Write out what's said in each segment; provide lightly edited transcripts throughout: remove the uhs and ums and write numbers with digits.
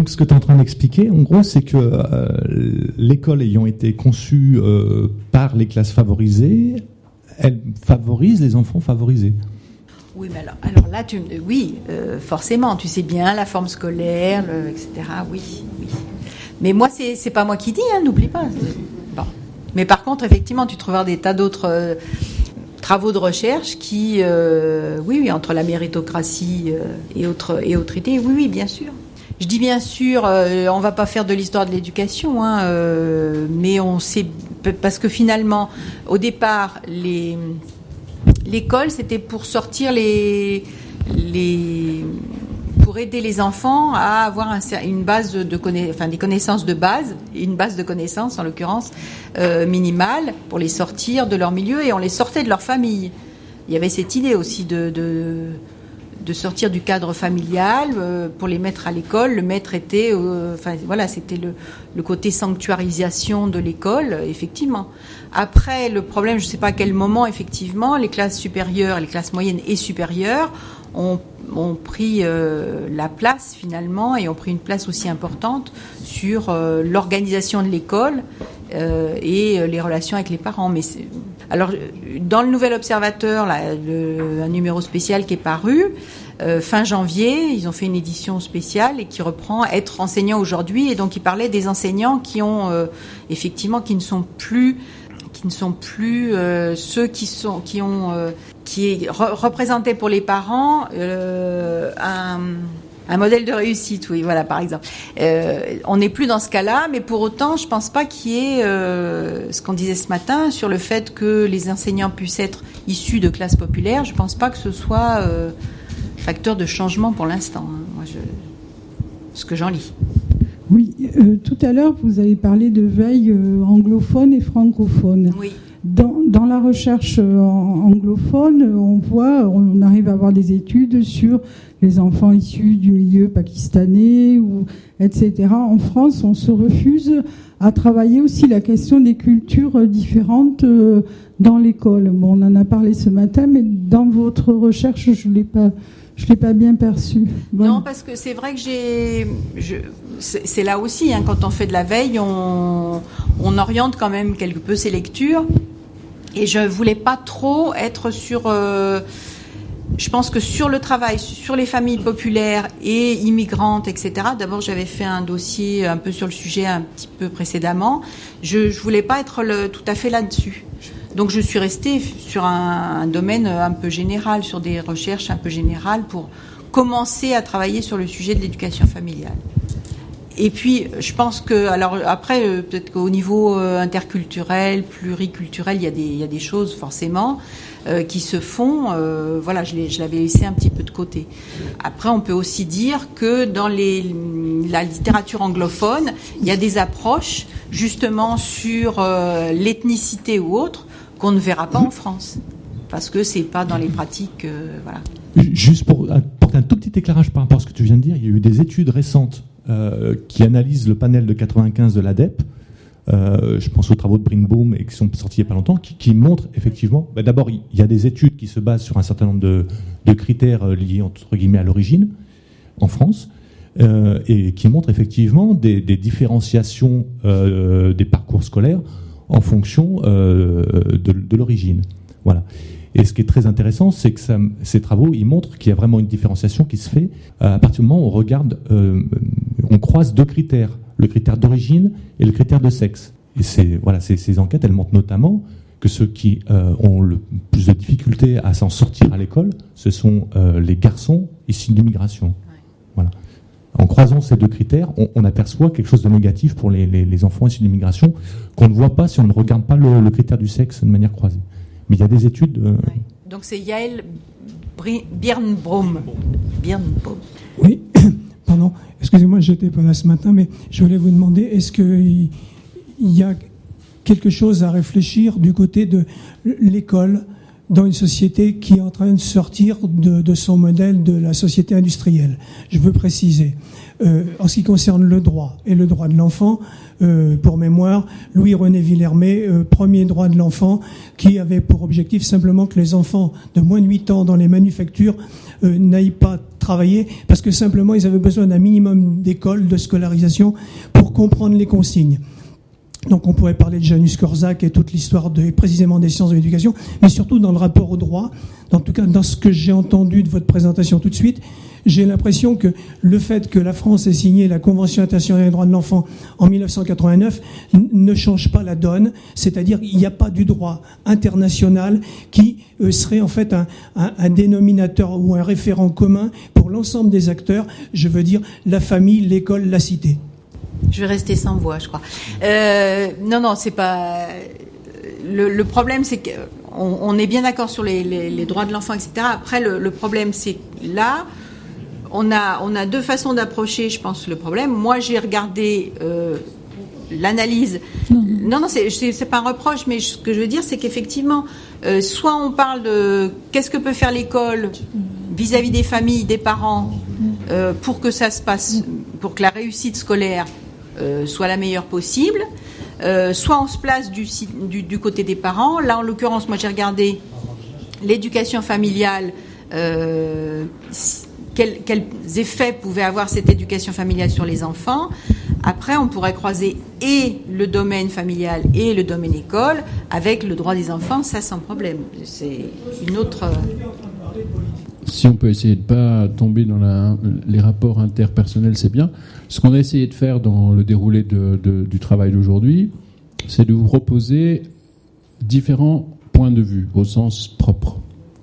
Donc ce que tu es en train d'expliquer, en gros, c'est que l'école ayant été conçue par les classes favorisées, elle favorise les enfants favorisés. Oui, mais alors là, forcément, tu sais bien, la forme scolaire, etc. Oui. Mais moi, c'est pas moi qui dis, n'oublie pas. Bon. Mais par contre, effectivement, tu trouveras des tas d'autres travaux de recherche qui, entre la méritocratie et autres idées, oui, bien sûr. Je dis bien sûr, on va pas faire de l'histoire de l'éducation, mais on sait, parce que finalement, au départ, l'école, c'était pour sortir pour aider les enfants à avoir une base des connaissances de base, une base de connaissances en l'occurrence minimale, pour les sortir de leur milieu, et on les sortait de leur famille. Il y avait cette idée aussi de sortir du cadre familial pour les mettre à l'école. Le maître était, c'était le côté sanctuarisation de l'école, effectivement. Après, le problème, je ne sais pas à quel moment, effectivement, les classes supérieures, les classes moyennes et supérieures ont pris la place finalement, et ont pris une place aussi importante sur l'organisation de l'école et les relations avec les parents. Mais alors, dans le Nouvel Observateur, là, un numéro spécial qui est paru fin janvier, ils ont fait une édition spéciale et qui reprend être enseignant aujourd'hui, et donc ils parlaient des enseignants qui ont effectivement qui ne sont plus ceux qui représentaient pour les parents un modèle de réussite, oui, voilà, par exemple. On n'est plus dans ce cas-là, mais pour autant, je pense pas qu'il y ait ce qu'on disait ce matin sur le fait que les enseignants puissent être issus de classes populaires. Je pense pas que ce soit facteur de changement pour l'instant. Moi, ce que j'en lis. Oui, tout à l'heure, vous avez parlé de veille anglophone et francophone. Oui. Dans la recherche anglophone, on arrive à avoir des études sur les enfants issus du milieu pakistanais, etc. En France, on se refuse à travailler aussi la question des cultures différentes dans l'école. Bon, on en a parlé ce matin, mais dans votre recherche, je l'ai pas bien perçu. Bon. Non, parce que c'est vrai que c'est là aussi, quand on fait de la veille, on oriente quand même quelque peu ses lectures. Et je voulais pas trop être sur... je pense que sur le travail, sur les familles populaires et immigrantes, etc. D'abord, j'avais fait un dossier un peu sur le sujet un petit peu précédemment. Je voulais pas être tout à fait là-dessus. Donc, je suis restée sur un domaine un peu général, sur des recherches un peu générales pour commencer à travailler sur le sujet de l'éducation familiale. Et puis, je pense que, alors après, peut-être qu'au niveau interculturel, pluriculturel, il y a des choses forcément qui se font. Je l'avais laissé un petit peu de côté. Après, on peut aussi dire que dans la littérature anglophone, il y a des approches justement sur l'ethnicité ou autre qu'on ne verra pas en France, parce que c'est pas dans les pratiques. Voilà. Juste pour apporter un tout petit éclairage par rapport à ce que tu viens de dire, il y a eu des études récentes qui analysent le panel de 95 de l'ADEP, je pense aux travaux de Brinboom et qui sont sortis il n'y a pas longtemps, qui montrent effectivement, d'abord il y a des études qui se basent sur un certain nombre de critères liés entre guillemets à l'origine en France, et qui montrent effectivement des différenciations des parcours scolaires en fonction de l'origine. Voilà. Et ce qui est très intéressant, c'est que ces travaux, ils montrent qu'il y a vraiment une différenciation qui se fait à partir du moment où on regarde, on croise deux critères, le critère d'origine et le critère de sexe. Et ces enquêtes, elles montrent notamment que ceux qui ont le plus de difficultés à s'en sortir à l'école, ce sont les garçons issus d'immigration. Voilà. En croisant ces deux critères, on aperçoit quelque chose de négatif pour les enfants issus d'immigration qu'on ne voit pas si on ne regarde pas le critère du sexe de manière croisée. Mais il y a des études... Oui. Donc c'est Yael Birnbaum. Oui, pardon, excusez-moi, je n'étais pas là ce matin, mais je voulais vous demander, est-ce qu'il y a quelque chose à réfléchir du côté de l'école dans une société qui est en train de sortir de son modèle de la société industrielle. Je veux préciser, en ce qui concerne le droit et le droit de l'enfant, pour mémoire, Louis-René Villermé, premier droit de l'enfant, qui avait pour objectif simplement que les enfants de moins de 8 ans dans les manufactures n'aillent pas travailler, parce que simplement ils avaient besoin d'un minimum d'école, de scolarisation, pour comprendre les consignes. Donc on pourrait parler de Janusz Korczak et toute l'histoire précisément des sciences de l'éducation, mais surtout dans le rapport au droit. En tout cas, dans ce que j'ai entendu de votre présentation tout de suite, j'ai l'impression que le fait que la France ait signé la Convention internationale des droits de l'enfant en 1989 ne change pas la donne, c'est-à-dire qu'il n'y a pas du droit international qui serait en fait un dénominateur ou un référent commun pour l'ensemble des acteurs, je veux dire la famille, l'école, la cité. Je vais rester sans voix, je crois. Non, c'est pas... Le problème, c'est qu'on est bien d'accord sur les droits de l'enfant, etc. Après, le problème, c'est là, on a deux façons d'approcher, je pense, le problème. Moi, j'ai regardé l'analyse. Non, c'est pas un reproche, mais ce que je veux dire, c'est qu'effectivement, soit on parle de qu'est-ce que peut faire l'école vis-à-vis des familles, des parents, pour que ça se passe, pour que la réussite scolaire soit la meilleure possible, soit on se place du côté des parents. Là, en l'occurrence, moi j'ai regardé l'éducation familiale, quels effets pouvait avoir cette éducation familiale sur les enfants. Après, on pourrait croiser et le domaine familial et le domaine école avec le droit des enfants, ça sans problème. C'est une autre... Si on peut essayer de ne pas tomber dans les rapports interpersonnels, c'est bien. Ce qu'on a essayé de faire dans le déroulé du travail d'aujourd'hui, c'est de vous proposer différents points de vue au sens propre.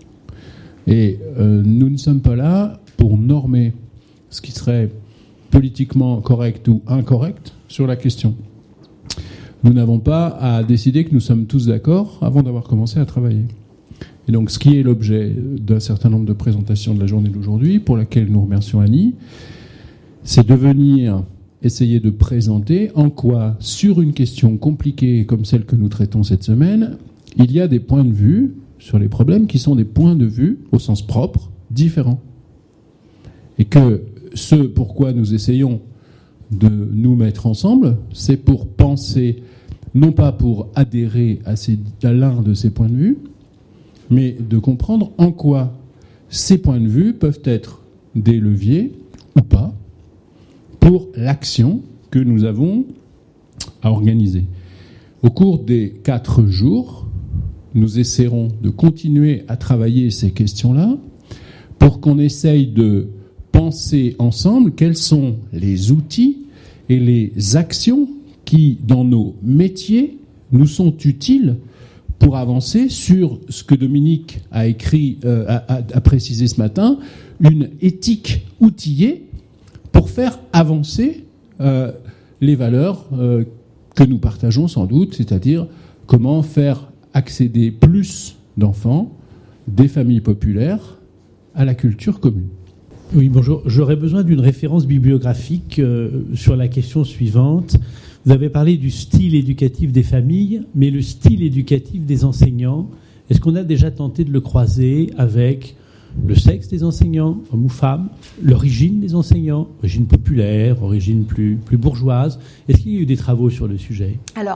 Et nous ne sommes pas là pour normer ce qui serait politiquement correct ou incorrect sur la question. Nous n'avons pas à décider que nous sommes tous d'accord avant d'avoir commencé à travailler. Et donc, ce qui est l'objet d'un certain nombre de présentations de la journée d'aujourd'hui, pour laquelle nous remercions Annie, c'est de venir essayer de présenter en quoi, sur une question compliquée comme celle que nous traitons cette semaine, il y a des points de vue sur les problèmes qui sont des points de vue, au sens propre, différents. Et que ce pourquoi nous essayons de nous mettre ensemble, c'est pour penser, non pas pour adhérer à l'un de ces points de vue, mais de comprendre en quoi ces points de vue peuvent être des leviers ou pas pour l'action que nous avons à organiser. Au cours des 4 jours, nous essaierons de continuer à travailler ces questions-là pour qu'on essaye de penser ensemble quels sont les outils et les actions qui, dans nos métiers, nous sont utiles pour avancer sur ce que Dominique a écrit, a précisé ce matin, une éthique outillée pour faire avancer les valeurs que nous partageons sans doute, c'est-à-dire comment faire accéder plus d'enfants des familles populaires à la culture commune. Oui, bonjour. J'aurais besoin d'une référence bibliographique sur la question suivante. Vous avez parlé du style éducatif des familles, mais le style éducatif des enseignants, est-ce qu'on a déjà tenté de le croiser avec le sexe des enseignants, hommes ou femmes, l'origine des enseignants, origine populaire, origine plus bourgeoise? Est-ce qu'il y a eu des travaux sur le sujet? Alors,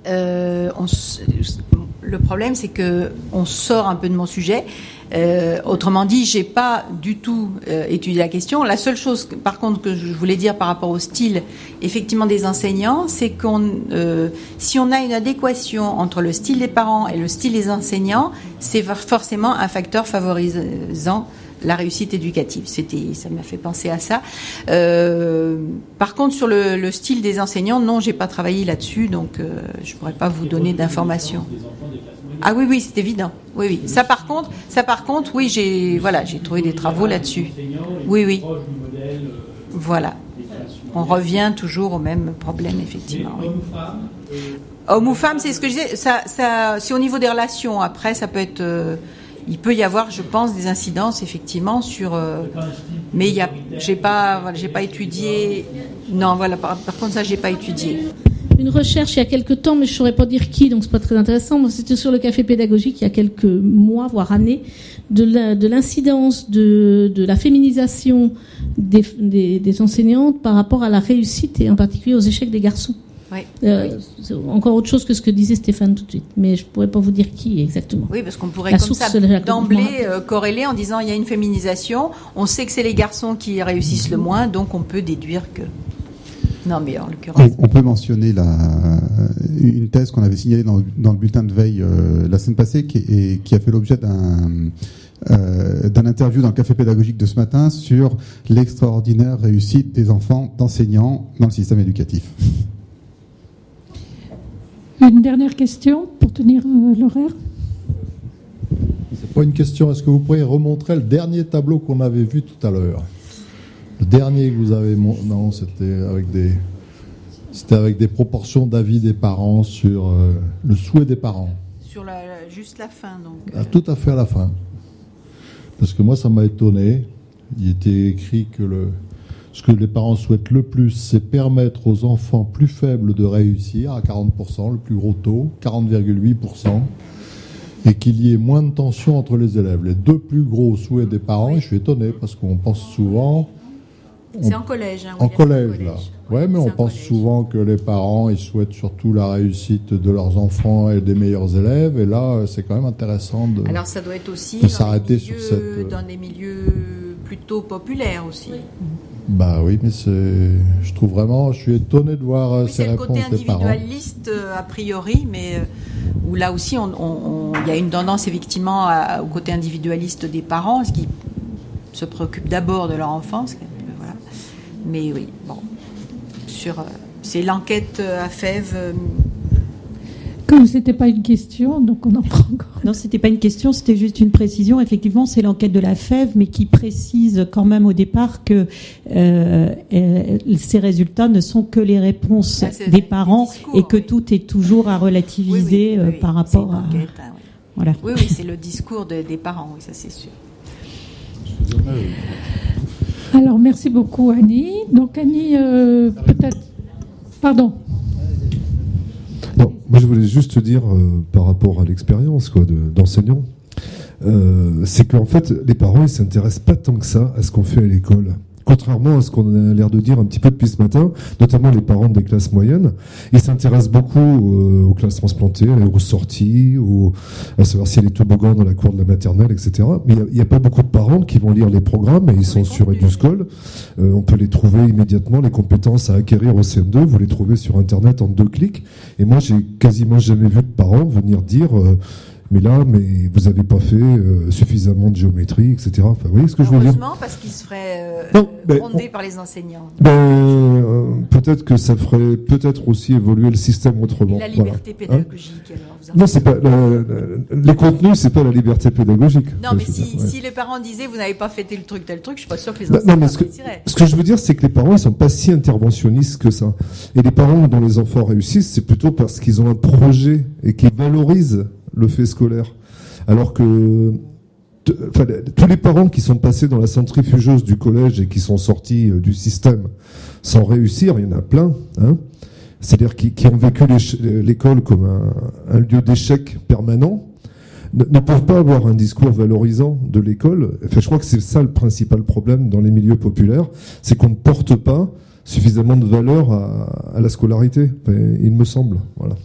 le problème, c'est que on sort un peu de mon sujet. Autrement dit, j'ai pas du tout étudié la question. La seule chose, par contre, que je voulais dire par rapport au style, effectivement, des enseignants, c'est si on a une adéquation entre le style des parents et le style des enseignants, c'est forcément un facteur favorisant la réussite éducative. Ça m'a fait penser à ça. Par contre, sur le style des enseignants, non, j'ai pas travaillé là-dessus, donc je pourrais pas vous donner d'informations. Ah oui, c'est évident. Oui. Ça par contre, oui, j'ai trouvé des travaux là-dessus. Oui. Voilà. On revient toujours au même problème, effectivement. Oui. Homme ou femme, c'est ce que je disais. Ça, c'est au niveau des relations. Après, ça peut être. Il peut y avoir, je pense, des incidences effectivement sur. Mais j'ai pas étudié. Non, voilà. Par contre, ça, j'ai pas étudié. une recherche il y a quelques temps, mais je ne saurais pas dire qui, donc c'est pas très intéressant. Moi, c'était sur le café pédagogique il y a quelques mois, voire années, de l'incidence de la féminisation des enseignantes par rapport à la réussite et en particulier aux échecs des garçons. Oui. C'est encore autre chose que ce que disait Stéphane tout de suite, mais je pourrais pas vous dire qui exactement. Oui, parce qu'on pourrait comme ça d'emblée corréler en disant il y a une féminisation, on sait que c'est les garçons qui réussissent le moins, donc on peut déduire que... Non, mais en l'occurrence... On peut mentionner une thèse qu'on avait signalée dans le bulletin de veille la semaine passée qui a fait l'objet d'un interview dans le café pédagogique de ce matin sur l'extraordinaire réussite des enfants d'enseignants dans le système éducatif. Une dernière question pour tenir l'horaire. C'est pas une question. Est-ce que vous pourriez remontrer le dernier tableau qu'on avait vu tout à l'heure? Le dernier que vous avez montré, non, c'était avec des proportions d'avis des parents sur le souhait des parents. Sur juste la fin, donc. Tout à fait à la fin. Parce que moi, ça m'a étonné. Il était écrit que ce que les parents souhaitent le plus, c'est permettre aux enfants plus faibles de réussir à 40%, le plus gros taux, 40,8%, et qu'il y ait moins de tension entre les élèves. Les deux plus gros souhaits des parents, et je suis étonné parce qu'on pense souvent... C'est en collège. En collège, là. Ouais, mais on pense souvent que les parents, ils souhaitent surtout la réussite de leurs enfants et des meilleurs élèves, et là, c'est quand même intéressant de... Alors ça doit être aussi de s'arrêter sur dans des milieux plutôt populaires aussi. Bah oui, mais je trouve vraiment, je suis étonné de voir ces réponses des parents. C'est le côté individualiste a priori, mais où là aussi il y a une tendance effectivement au côté individualiste des parents, ce qui se préoccupent d'abord de leur enfance. Voilà. Mais oui, bon, c'est l'enquête à Fèves. Comme c'était pas une question, donc on en prend encore. Non, c'était pas une question, c'était juste une précision. Effectivement, c'est l'enquête de la Fève, mais qui précise quand même au départ que ces résultats ne sont que les réponses des parents et que tout est toujours à relativiser par rapport à. Enquête, oui. Voilà. Oui, c'est le discours des parents, oui, ça c'est sûr. Alors, merci beaucoup, Annie. Donc, Annie, peut-être. Pardon. Non, moi je voulais juste te dire par rapport à l'expérience d'enseignant, c'est qu'en fait les parents ils s'intéressent pas tant que ça à ce qu'on fait à l'école. Contrairement à ce qu'on a l'air de dire un petit peu depuis ce matin, notamment les parents des classes moyennes, ils s'intéressent beaucoup aux classes transplantées, aux sorties, à savoir s'il y a des toboggans dans la cour de la maternelle, etc. Mais il n'y a pas beaucoup de parents qui vont lire les programmes et ils sont sur EduSchool. On peut les trouver immédiatement, les compétences à acquérir au CM2, vous les trouvez sur Internet en 2 clics. Et moi, j'ai quasiment jamais vu de parents venir dire... mais vous n'avez pas fait suffisamment de géométrie, etc. Enfin, vous voyez ce que je veux dire? Heureusement, parce qu'ils se feraient gronder par les enseignants. Peut-être que ça ferait aussi évoluer le système autrement. Et la liberté pédagogique, alors non, c'est pas les contenus, c'est pas la liberté pédagogique. Non, mais si les parents disaient vous n'avez pas fait tel truc, je suis pas sûr que les enseignants apprécieraient. Ce que je veux dire, c'est que les parents, ils sont pas si interventionnistes que ça. Et les parents dont les enfants réussissent, c'est plutôt parce qu'ils ont un projet et qu'ils valorisent le fait scolaire. Alors que tous les parents qui sont passés dans la centrifugeuse du collège et qui sont sortis du système sans réussir, il y en a plein, hein. C'est-à-dire qui ont vécu l'école comme un lieu d'échec permanent, ne peuvent pas avoir un discours valorisant de l'école. Enfin, je crois que c'est ça le principal problème dans les milieux populaires, c'est qu'on ne porte pas suffisamment de valeur à la scolarité, il me semble. Voilà.